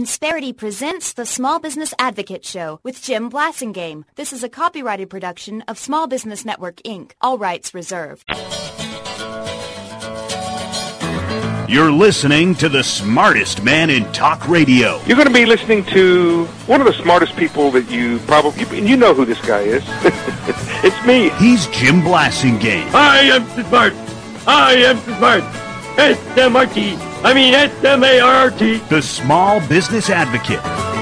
Insperity presents the Small Business Advocate Show with Jim Blasingame. This is a copyrighted production of Small Business Network, Inc. All rights reserved. You're listening to the smartest man in talk radio. You're going to be listening to one of the smartest people that you know who this guy is. It's me. He's Jim Blasingame. I am smart. I am smart. S-M-R-T. I mean S-M-A-R-T. The Small Business Advocate.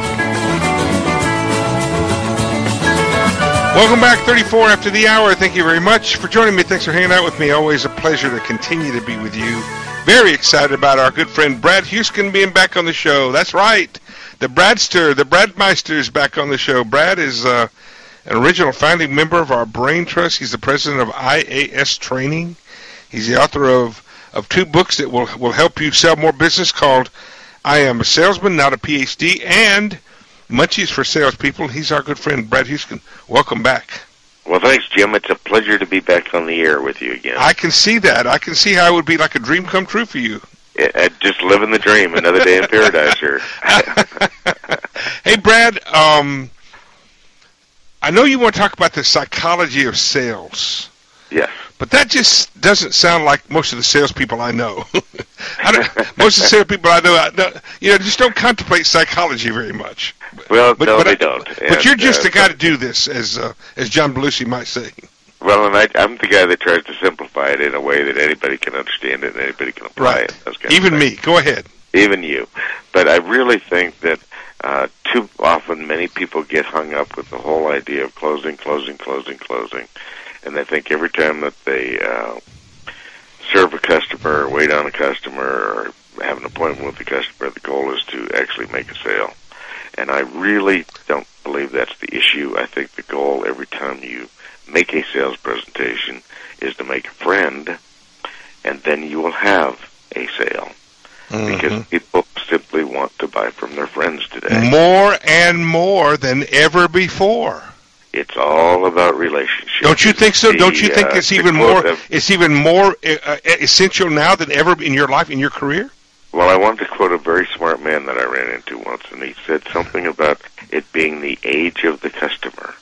Welcome back, 34 after the hour. Thank you very much for joining me. Thanks for hanging out with me. Always a pleasure to continue to be with you. Very excited about our good friend Brad Huesken being back on the show. That's right. The Bradster, the Bradmeister is back on the show. Brad is an original founding member of our Brain Trust. He's the president of IAS Training. He's the author of two books that will help you sell more business called I Am a Salesman, Not a PhD, and Munchies for Salespeople. He's our good friend, Brad Huesken. Welcome back. Well, thanks, Jim. It's a pleasure to be back on the air with you again. I can see that. I can see how it would be like a dream come true for you. Just living the dream, another day in paradise here. Hey, Brad, I know you want to talk about the psychology of sales. Yes. But that just doesn't sound like most of the salespeople I know. Most of the salespeople I know, just don't contemplate psychology very much. Well, no, they don't. But you're just the guy to do this, as John Belushi might say. Well, and I'm the guy that tries to simplify it in a way that anybody can understand it and anybody can apply it. Even me. Go ahead. Even you. But I really think that too often many people get hung up with the whole idea of closing. And they think every time that they serve a customer or wait on a customer or have an appointment with the customer, the goal is to actually make a sale. And I really don't believe that's the issue. I think the goal every time you make a sales presentation is to make a friend, and then you will have a sale. Mm-hmm. Because people simply want to buy from their friends today. More and more than ever before. It's all about relationships. Don't you think so? Don't you think it's even more essential now than ever in your life, in your career? Well, I wanted to quote a very smart man that I ran into once, and he said something about it being the age of the customer.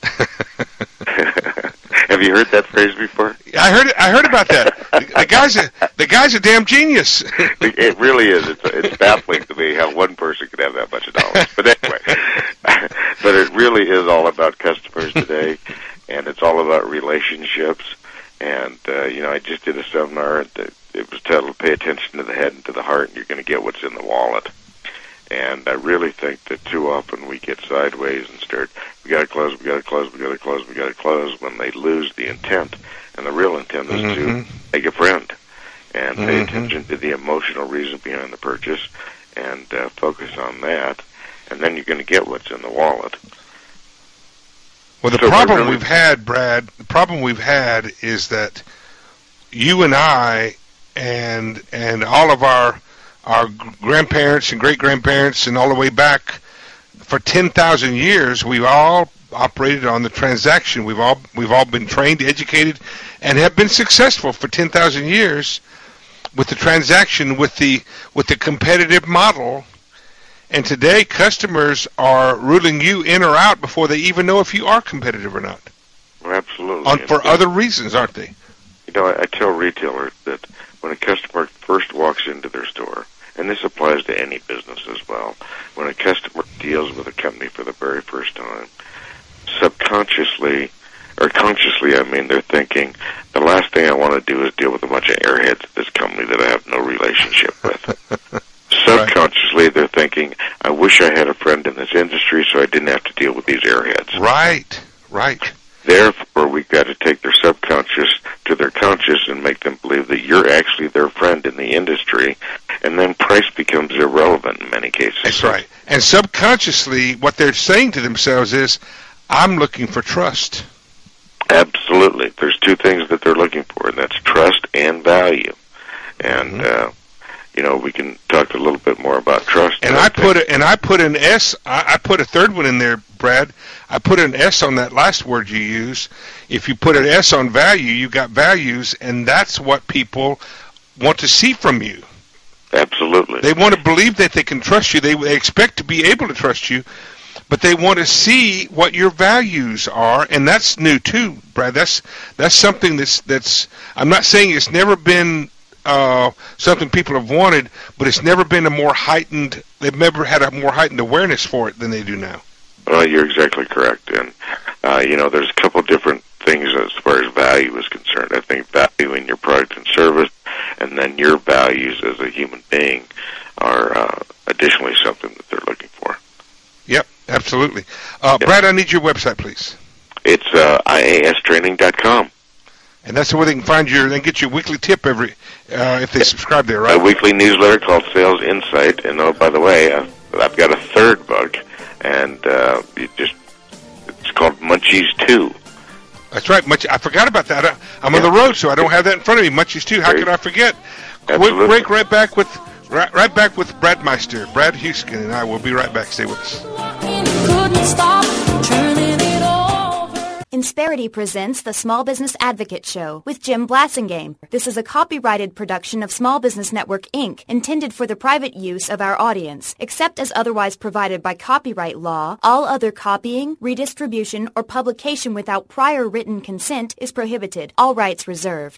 Have you heard that phrase before? I heard about that. The guy's a damn genius. It really is. It's baffling to me how one person could have that much knowledge. But anyway, but it really is all about customers today, and it's all about relationships. And I just did a seminar that it was titled "Pay Attention to the Head and to the Heart, and you're going to get what's in the wallet." And I really think that too often we get sideways and start, we got to close, when they lose the intent. And the real intent is to make a friend and pay attention to the emotional reason behind the purchase and focus on that. And then you're going to get what's in the wallet. Well, the problem we've had, Brad, is that you and I and all of our grandparents and great-grandparents and all the way back for 10,000 years, we've all operated on the transaction. We've all been trained, educated, and have been successful for 10,000 years with the transaction, with the competitive model. And today, customers are ruling you in or out before they even know if you are competitive or not. Well, absolutely. For other reasons, aren't they? I tell retailers that when a customer first walks into their store, and this applies to any business as well, when a customer deals with a company for the very first time, subconsciously, or consciously, they're thinking, the last thing I want to do is deal with a bunch of airheads at this company that I have no relationship with. Subconsciously, they're thinking, I wish I had a friend in this industry so I didn't have to deal with these airheads. Right. Therefore, we've got to take their subconscious to their conscious and make them believe that you're actually their friend in the industry, and then price becomes irrelevant in many cases. That's right. And subconsciously, what they're saying to themselves is, I'm looking for trust. Absolutely. There's two things that they're looking for, and that's trust and value. And, we can talk a little bit more about trust. And I put an S. I put a third one in there, Brad. I put an S on that last word you use. If you put an S on value, you got values, and that's what people want to see from you. Absolutely. They want to believe that they can trust you. They expect to be able to trust you, but they want to see what your values are, and that's new too, Brad. That's something that's. I'm not saying it's never been something people have wanted, but it's never been a more heightened. They've never had a more heightened awareness for it than they do now. Well, you're exactly correct, and there's a couple different things as far as value is concerned. I think value in your product and service, and then your values as a human being are additionally something that they're looking for. Yep, absolutely. Yep. Brad, I need your website, please. It's IAStraining.com. And that's where they can find you and get your weekly tip if they subscribe there, right? A weekly newsletter called Sales Insight. And oh, by the way, I've got a third book, and it's called Munchies 2. That's right. I forgot about that. I'm on the road, so I don't have that in front of me. Munchies 2. How could I forget? Absolutely. Quick break. Right back with Brad Meister. Brad Huesken and I will be right back. Stay with us. Insperity presents the Small Business Advocate Show with Jim Blasingame. This is a copyrighted production of Small Business Network, Inc., intended for the private use of our audience. Except as otherwise provided by copyright law, all other copying, redistribution, or publication without prior written consent is prohibited. All rights reserved.